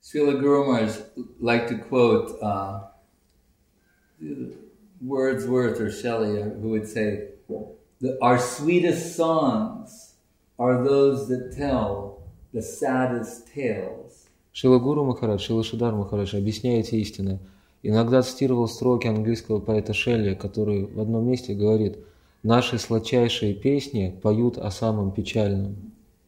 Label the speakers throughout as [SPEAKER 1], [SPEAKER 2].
[SPEAKER 1] Srila Guru Maharaj liked to quote Wordsworth or Shelley, who would say, our sweetest songs are those that tell the saddest tales.
[SPEAKER 2] Шрила Гуру Махарадж, Шрила Шридар Махарадж, объясняя эти истины, иногда цитировал строки английского поэта Шелли, который в одном месте говорит: «Наши сладчайшие песни поют о самом печальном».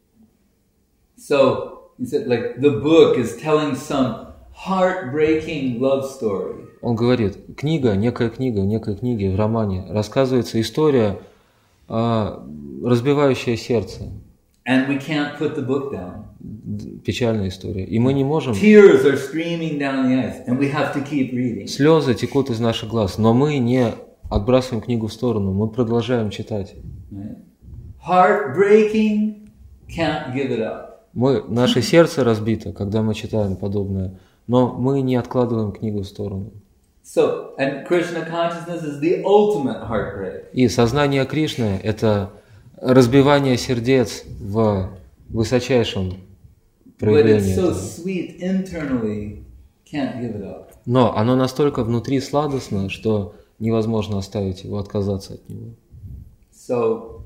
[SPEAKER 1] So, he said, like, the book is telling some heartbreaking love story.
[SPEAKER 2] Он говорит, книга, в некой книге, в романе, рассказывается история, разбивающая сердце.
[SPEAKER 1] And we can't put the book down.
[SPEAKER 2] Печальная история. И мы не можем...
[SPEAKER 1] Tears are streaming down the eyes, and we have to keep reading.
[SPEAKER 2] Слезы текут из наших глаз, но мы не отбрасываем книгу в сторону, мы продолжаем читать.
[SPEAKER 1] Heartbreaking, can't give it up.
[SPEAKER 2] Наше сердце разбито, когда мы читаем подобное, но мы не откладываем книгу в сторону.
[SPEAKER 1] So, and Krishna consciousness is the ultimate heartbreak.
[SPEAKER 2] И сознание Кришны – это разбивание сердец в высочайшем проявлении.
[SPEAKER 1] But it's so sweet internally, can't give it up.
[SPEAKER 2] Но оно настолько внутри сладостно, что невозможно оставить его, отказаться от него.
[SPEAKER 1] So,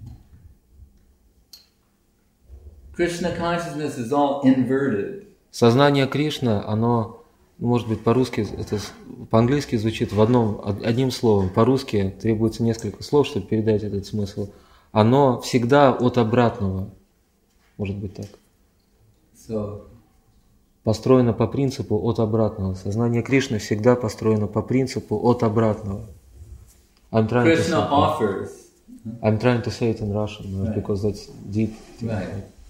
[SPEAKER 1] Krishna consciousness is all inverted.
[SPEAKER 2] Сознание Кришны, оно, может быть, по-русски, это по-английски звучит одним словом, по-русски требуется несколько слов, чтобы передать этот смысл. Оно всегда от обратного, может быть так. Построено по принципу от обратного. Сознание Кришны всегда построено по принципу от обратного. I'm trying to say it in Russian, right. Because that's deep.
[SPEAKER 1] Right.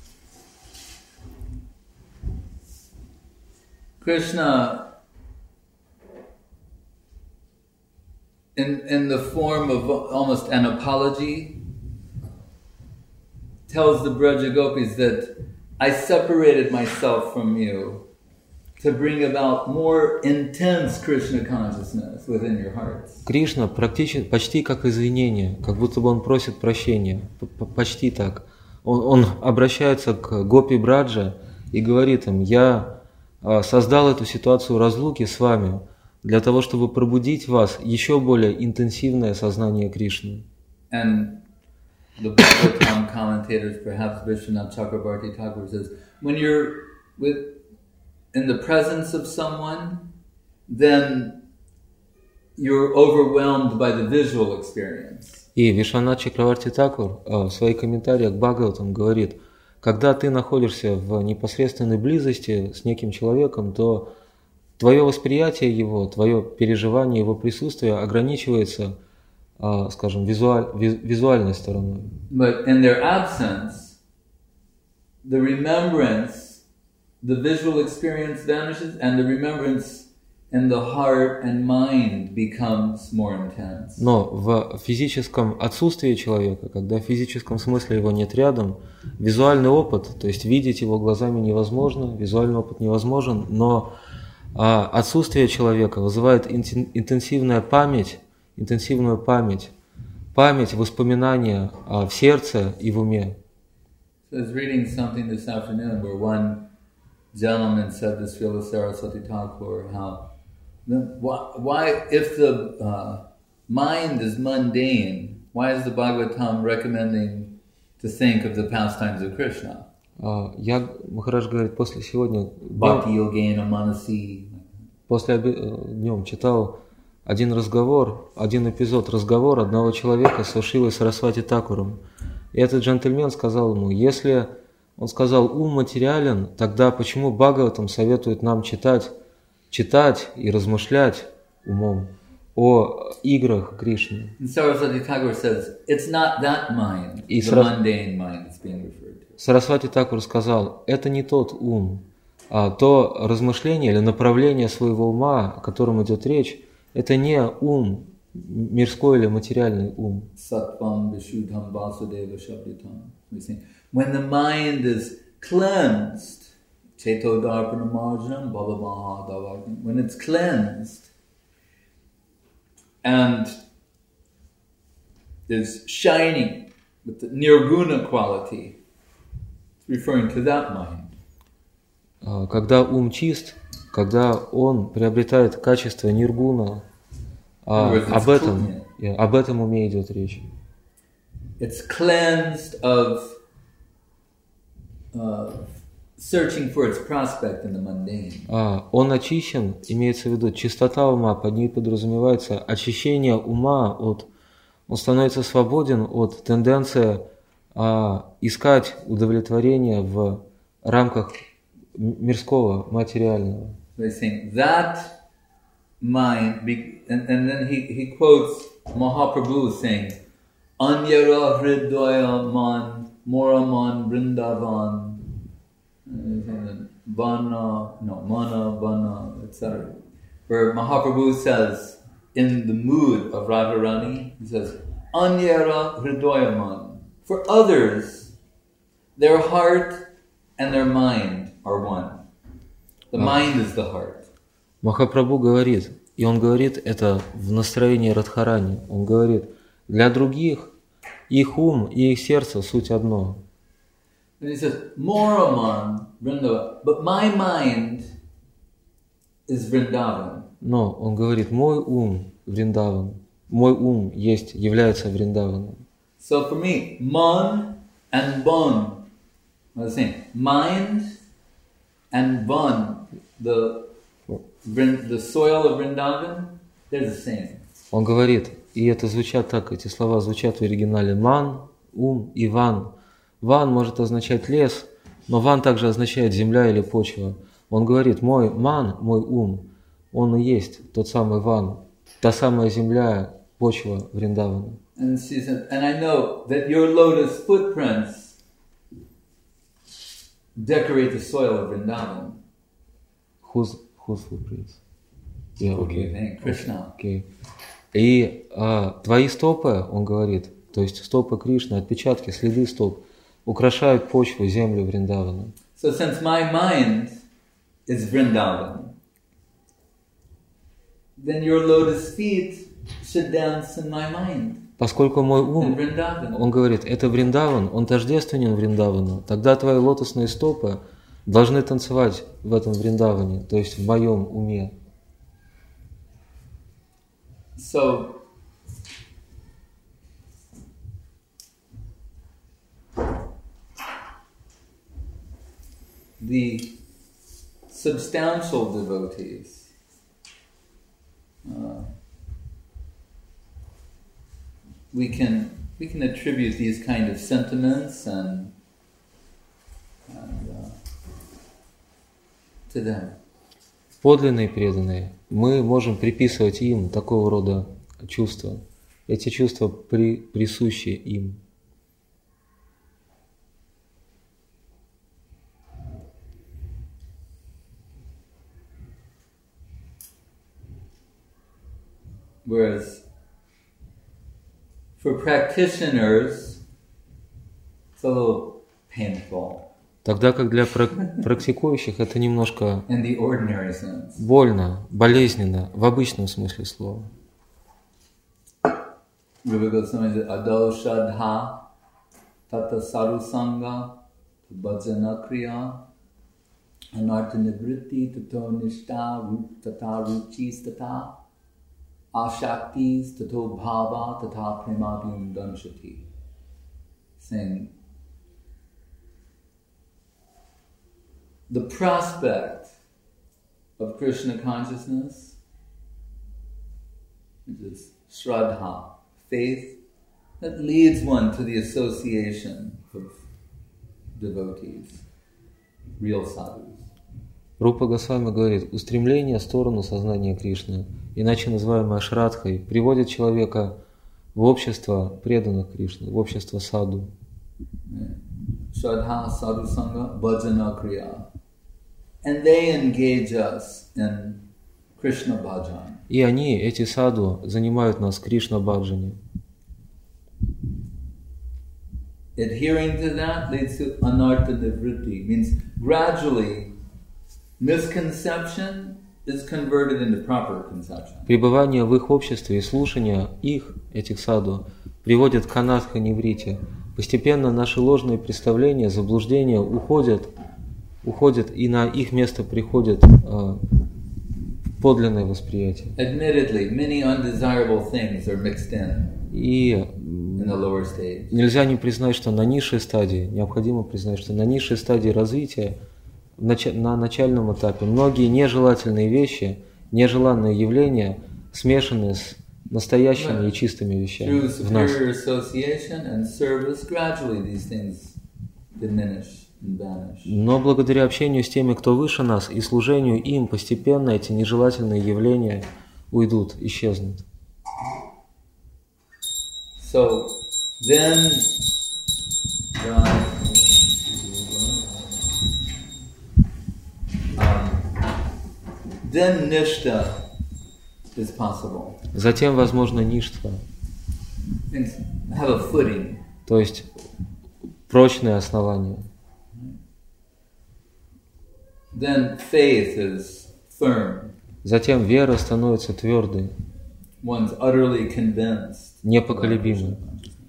[SPEAKER 1] Krishna, in the form of almost an apology, tells the Braja Gopis that I separated myself from you to bring about more intense Krishna consciousness within your hearts.
[SPEAKER 2] Кришна почти как извинение, как будто бы он просит прощения, почти так. Он обращается к Гопи Браджа и говорит им: я создал эту ситуацию разлуки с вами для того, чтобы пробудить в вас еще более интенсивное сознание Кришны.
[SPEAKER 1] And the Bhagavatam commentators, perhaps Vishwanath Chakrabarti Thakur says, when you're in the presence of someone, then you're overwhelmed by the visual experience.
[SPEAKER 2] И Вишванат Чакраварти Такур в своих комментариях к Бхагаватам говорит: когда ты находишься в непосредственной близости с неким человеком, то твое восприятие его, твое переживание его присутствия ограничивается, скажем, визуальной стороной.
[SPEAKER 1] But in their absence, the remembrance, the visual experience vanishes, and the remembrance in the heart and mind becomes more intense.
[SPEAKER 2] Но в физическом отсутствии человека, когда в физическом смысле его нет рядом, визуальный опыт, то есть видеть его глазами невозможно, визуальный опыт невозможен, но отсутствие человека вызывает интенсивную память, воспоминания в сердце и в уме.
[SPEAKER 1] So I was reading something this afternoon where one gentleman said to Srila Saraswati Thakur how why if the mind is mundane, why is the Bhagavatam recommending to think of the pastimes of Krishna?
[SPEAKER 2] Махарадж говорит, после сегодня
[SPEAKER 1] Bhakti Yogena Manasi.
[SPEAKER 2] После днем читал один эпизод разговора одного человека с Шрилой Сарасвати Такуром. И этот джентльмен сказал ему: если он сказал, ум материален, тогда почему Бхагаватам советует нам читать и размышлять умом о играх Кришны?
[SPEAKER 1] Saraswati Thakur says, it's not that mind, the mundane mind is being referred to.
[SPEAKER 2] Сарасвати Такур сказал: это не тот ум, а то размышление или направление своего ума, о котором идет речь, это не ум, мирской или материальный ум.
[SPEAKER 1] Sattvam Vishuddham Vasudeva Shabditam. When the mind is cleansed, Cheto Darpana Marjanam Bhavamaha Davagam, when it's cleansed and is shining with the nirguna quality, it's referring to that mind.
[SPEAKER 2] когда ум чист, когда он приобретает качество ниргуна, об этом уме идет речь.
[SPEAKER 1] It's cleansed of searching for its prospect in the mundane.
[SPEAKER 2] Он очищен, имеется в виду чистота ума, под ней подразумевается очищение ума он становится свободен от тенденции искать удовлетворение в рамках мирского, материального.
[SPEAKER 1] So he's saying that mind, and then he quotes Mahaprabhu saying, Anyara hridaya man, moraman vrindavan, mana, etc. Where Mahaprabhu says, in the mood of Radharani, he says, Anyara hridaya man. For others, their heart and their mind are one. The mind is the heart.
[SPEAKER 2] Махапрабху говорит, и он говорит это в настроении Радхарани, он говорит, для других их ум и их сердце суть одно.
[SPEAKER 1] And he says, Moraman, Vrindavan, but my mind is Vrindavan.
[SPEAKER 2] Но он говорит, мой ум Вриндаван, мой ум является Вриндаваном.
[SPEAKER 1] So for me, man and ban, I was saying, mind and ban, the soil of Vrindavan, they're the same.
[SPEAKER 2] Он говорит, и это звучат так, эти слова звучат в оригинале ман, ум и ван. Ван может означать лес, но ван также означает земля или почва. Он говорит, мой ман, мой ум, он и есть тот самый ван, та самая земля, почва Вриндавана.
[SPEAKER 1] And she said, and I know that your lotus footprints decorate the soil of Vrindavan.
[SPEAKER 2] Whose footprints? Yeah, okay.
[SPEAKER 1] Krishna.
[SPEAKER 2] Okay. И твои стопы, он говорит, то есть стопы Кришны, отпечатки, следы стоп, украшают почву, землю Вриндавана.
[SPEAKER 1] So since my mind is Vrindavan, then your lotus feet should dance in my mind.
[SPEAKER 2] Поскольку мой ум, он говорит, это Вриндаван, он тождественен Вриндавану, тогда твои лотосные стопы должны танцевать в этом Вриндаване, то есть в моем уме.
[SPEAKER 1] So, the substantial devotees, we can attribute these kind of sentiments and to them.
[SPEAKER 2] Подлинные преданные, мы можем приписывать им такого рода чувства. Эти чувства присущи им.
[SPEAKER 1] Whereas for practitioners, it's a little painful.
[SPEAKER 2] Тогда как для практикующих это немножко
[SPEAKER 1] in the ordinary sense.
[SPEAKER 2] Больно, болезненно, в обычном смысле слова.
[SPEAKER 1] Rupa Goswami said, Ado Shadha Tata Sarusanga Bhajana Kriya Anartha Nivritti Tato Nishta Tata Ruchis Tata Ashaktis Tato Bhava Tata Premabhyam Danshati. Saying, the prospect of Krishna consciousness is Shraddha, faith that leads one to the association of devotees, real sadhus.
[SPEAKER 2] Рупа Госвами говорит, устремление в сторону сознания Кришны, иначе называемое Шрадхой, приводит человека в общество преданных Кришны, в общество саду.
[SPEAKER 1] Shraddha sadhu sangha bhajana kriya. And they engage us in Krishna bhajan.
[SPEAKER 2] И они, эти саду, занимают нас в Кришна-баджане.
[SPEAKER 1] Adhering to that leads to anartha nivritti. Means gradually misconception is converted into proper conception.
[SPEAKER 2] Пребывание в их обществе и слушание их, этих саду, приводит к анарха-ниврити. Постепенно наши ложные представления, заблуждения уходят уходят, и на их место приходит подлинное восприятие.
[SPEAKER 1] Admittedly, many undesirable things are mixed in
[SPEAKER 2] И
[SPEAKER 1] the lower stage.
[SPEAKER 2] нельзя не признать, что на низшей стадии, необходимо признать, что на низшей стадии развития, на начальном этапе, многие нежелательные вещи, нежеланные явления смешаны с настоящими и чистыми вещами
[SPEAKER 1] Through
[SPEAKER 2] в нас.
[SPEAKER 1] superior association and service, gradually these things diminish and vanish.
[SPEAKER 2] Но благодаря общению с теми, кто выше нас, и служению им, постепенно эти нежелательные явления уйдут, исчезнут.
[SPEAKER 1] So then, then nishta is possible.
[SPEAKER 2] Затем, возможно, ништха,
[SPEAKER 1] Things have a footing.
[SPEAKER 2] то есть прочное основание.
[SPEAKER 1] Then faith is firm.
[SPEAKER 2] Затем вера становится твердой,
[SPEAKER 1] One's utterly convinced.
[SPEAKER 2] непоколебимой.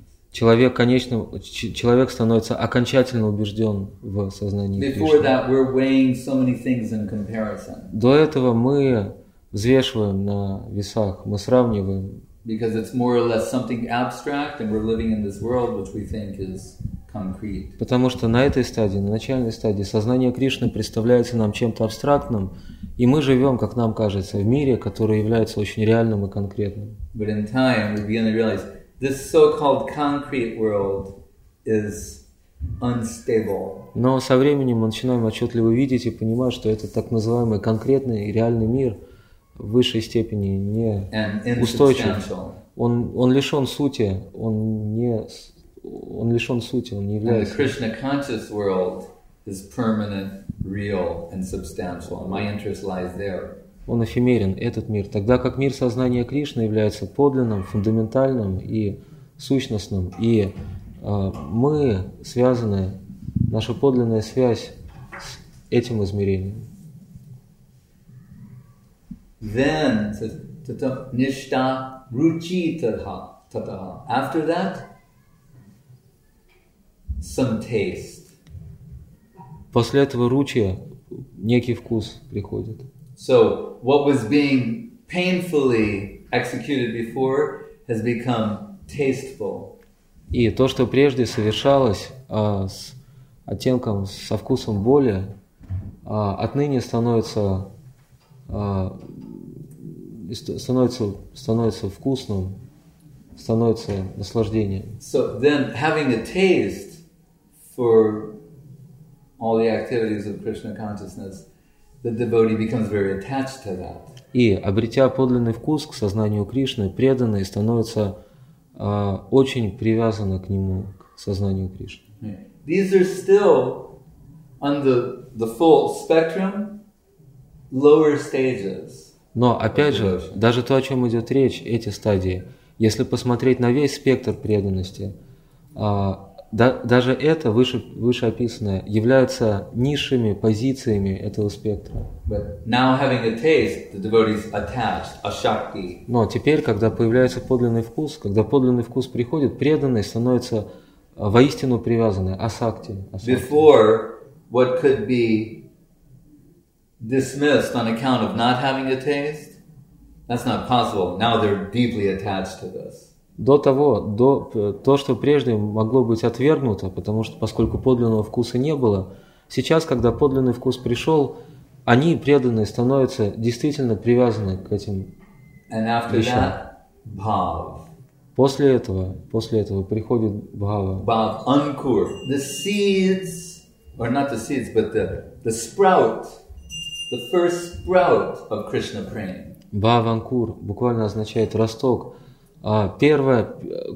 [SPEAKER 2] Человек становится окончательно убежден в сознании
[SPEAKER 1] Before
[SPEAKER 2] Кришны.
[SPEAKER 1] that, we're weighing so many things in comparison
[SPEAKER 2] До этого мы взвешиваем на весах, мы сравниваем,
[SPEAKER 1] because it's more or less something abstract, and we're living in this world which we think is concrete.
[SPEAKER 2] потому что на этой стадии, на начальной стадии, сознание Кришны представляется нам чем-то абстрактным, и мы живем, как нам кажется, в мире, который является очень реальным и конкретным.
[SPEAKER 1] But in time, we begin to realize this so-called concrete world is unstable.
[SPEAKER 2] Но со временем мы начинаем отчетливо видеть и понимать, что это так называемый конкретный и реальный мир в высшей степени не
[SPEAKER 1] And
[SPEAKER 2] устойчив.
[SPEAKER 1] insubstantial.
[SPEAKER 2] Он лишен сути, он не
[SPEAKER 1] And the
[SPEAKER 2] является.
[SPEAKER 1] Krishna conscious world is permanent, real, and substantial. And my interest lies there.
[SPEAKER 2] Он эфемерен, этот мир, тогда как мир сознания Кришны является подлинным, фундаментальным и сущностным. И мы связаны, наша подлинная связь с этим измерением.
[SPEAKER 1] Then, says, tata nishta ruchi tataha. After that, some taste.
[SPEAKER 2] После этого ручья некий вкус приходит.
[SPEAKER 1] So, what was being painfully executed before has become tasteful.
[SPEAKER 2] И то, что прежде совершалось с оттенком, со вкусом боли, отныне становится вкусным, становится наслаждением.
[SPEAKER 1] So then, having a taste for all the activities of Krishna consciousness, the devotee becomes very attached to that.
[SPEAKER 2] И, обретя подлинный вкус к сознанию Кришны, преданный становится очень привязаны к нему, к сознанию Кришны.
[SPEAKER 1] These are still, on the full spectrum, lower stages.
[SPEAKER 2] Но, опять же, даже то, о чем идет речь, эти стадии, если посмотреть на весь спектр преданности, даже это вышеописанное является низшими позициями этого спектра.
[SPEAKER 1] But now having a taste, the devotee is attached, ashakti.
[SPEAKER 2] Но теперь, когда появляется подлинный вкус, когда подлинный вкус приходит, преданный становится воистину привязанный, асакти.
[SPEAKER 1] Before, what could be dismissed on account of not having a taste, that's not possible. Now they're deeply attached to this.
[SPEAKER 2] То, что прежде могло быть отвергнуто, поскольку подлинного вкуса не было, сейчас, когда подлинный вкус пришел, они, преданные, становятся действительно привязаны к этим вещам.
[SPEAKER 1] Bhav.
[SPEAKER 2] После этого приходит бхава.
[SPEAKER 1] Bhav ankur. The seeds, or not the seeds, but the sprout, the first sprout of Krishna prema.
[SPEAKER 2] Бхава анкур буквально означает росток. Бхава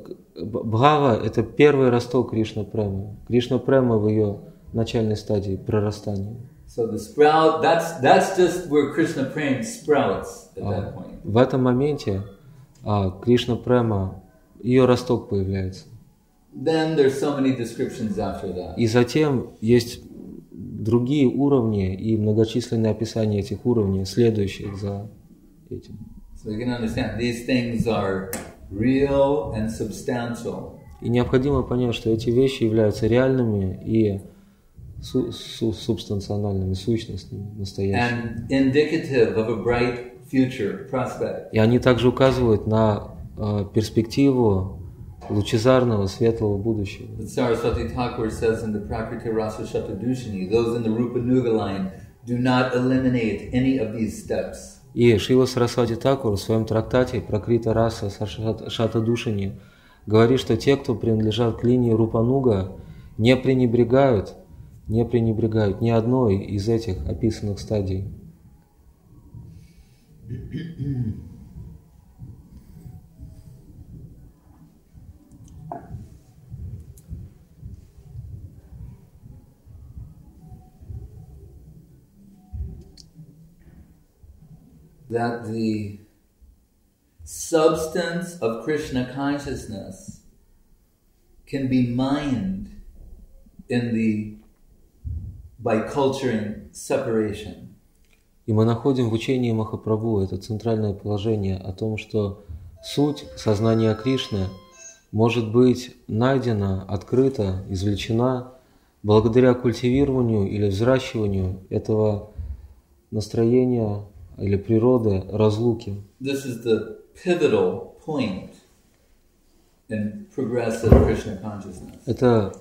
[SPEAKER 2] – это первый росток Кришна Премы. Кришна Према в ее начальной стадии прорастания.
[SPEAKER 1] So the sprout, that's just where Krishna Prema sprouts at that point.
[SPEAKER 2] В этом моменте Кришна Према, ее росток появляется.
[SPEAKER 1] Then there's so many descriptions after that.
[SPEAKER 2] И затем есть другие уровни и многочисленные описания этих уровней, следующих за этим.
[SPEAKER 1] So you can understand, these things are real and substantial.
[SPEAKER 2] И необходимо понять, что эти вещи являются реальными и субстанциональными, сущностными, настоящими.
[SPEAKER 1] And indicative of a bright future prospect.
[SPEAKER 2] И они также указывают на перспективу лучезарного, светлого будущего.
[SPEAKER 1] Saraswati Thakur says in the Prakriti Rasa Shatadushini, those in the Rupa Nuga line do not eliminate any of these steps.
[SPEAKER 2] И Шрила Сарасвати Такур в своем трактате «Пракрита раса Шатадушини» говорит, что те, кто принадлежат к линии Рупануга, не пренебрегают ни одной из этих описанных стадий.
[SPEAKER 1] That the substance of Krishna consciousness can be mined by culturing separation.
[SPEAKER 2] И мы находим в учении Махапрабху это центральное положение о том, что суть сознания Кришны может быть найдена, открыта, извлечена благодаря культивированию или взращиванию этого настроения или природы разлуки.
[SPEAKER 1] This is the pivotal point in progressive Krishna consciousness.
[SPEAKER 2] Это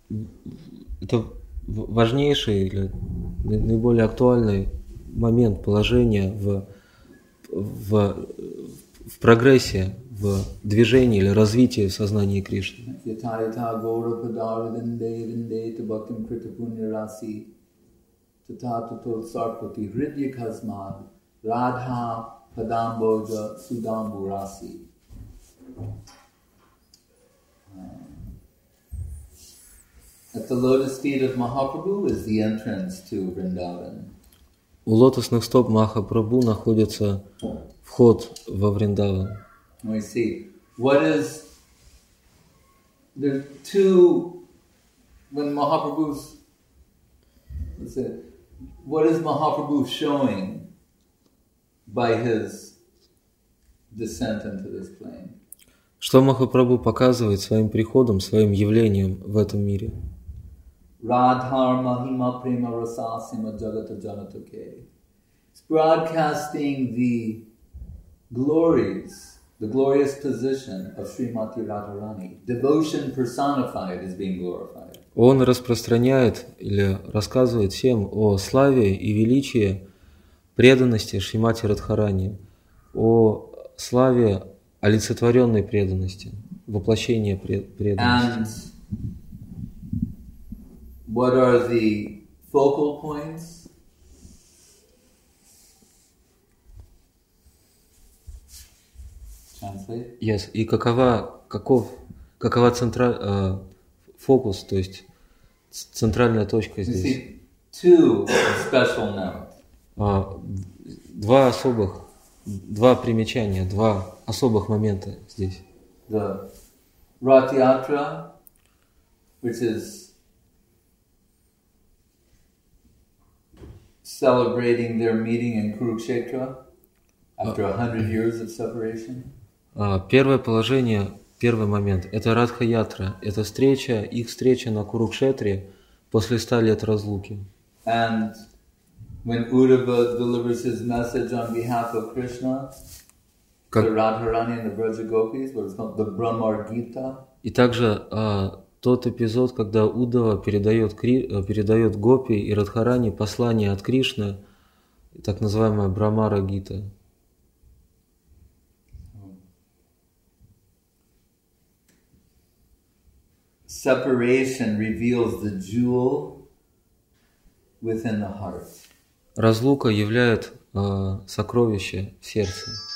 [SPEAKER 2] важнейший или наиболее актуальный момент положения в прогрессе, в движении или развитии сознания Кришны.
[SPEAKER 1] Radha Padamboja Sudambu Rasi. At the lotus feet of Mahaprabhu is the entrance to Vrindavan.
[SPEAKER 2] У лотосных стоп Махапрабху находится вход во Вриндаван.
[SPEAKER 1] We see there are two when Mahaprabhu's what is Mahaprabhu showing by his descent into this plane?
[SPEAKER 2] Что Махапрабху показывает своим приходом, своим явлением в этом мире?
[SPEAKER 1] Radhar Mahima Prema Rasasima Jagata Janatake. It's broadcasting the glories, the glorious position of Srimati Radharani. Devotion personified is being glorified.
[SPEAKER 2] Он распространяет или рассказывает всем о славе и величии преданности Шримати Радхарани, о славе олицетворенной преданности, воплощения преданности.
[SPEAKER 1] And what are the focal points? Translate.
[SPEAKER 2] Yes. И какова фокус, то есть центральная точка здесь?
[SPEAKER 1] Two special notes.
[SPEAKER 2] Два примечания, два особых момента здесь.
[SPEAKER 1] The Rath Yatra, which is celebrating their meeting in Kurukshetra after 100 years of separation.
[SPEAKER 2] Первое положение, первый момент – это Радха-ятра, это их встреча на Курукшетре после 100 лет разлуки.
[SPEAKER 1] And when Uddhava delivers his message on behalf of Krishna to Radharani and the Braja Gopis, what is called the Brahmar Gita. И
[SPEAKER 2] также тот эпизод, когда Уддава передает Гопи и Радхарани послание от Кришны, так называемая Брахмара Гита.
[SPEAKER 1] Separation reveals the jewel within the heart.
[SPEAKER 2] Разлука являет сокровище в сердце.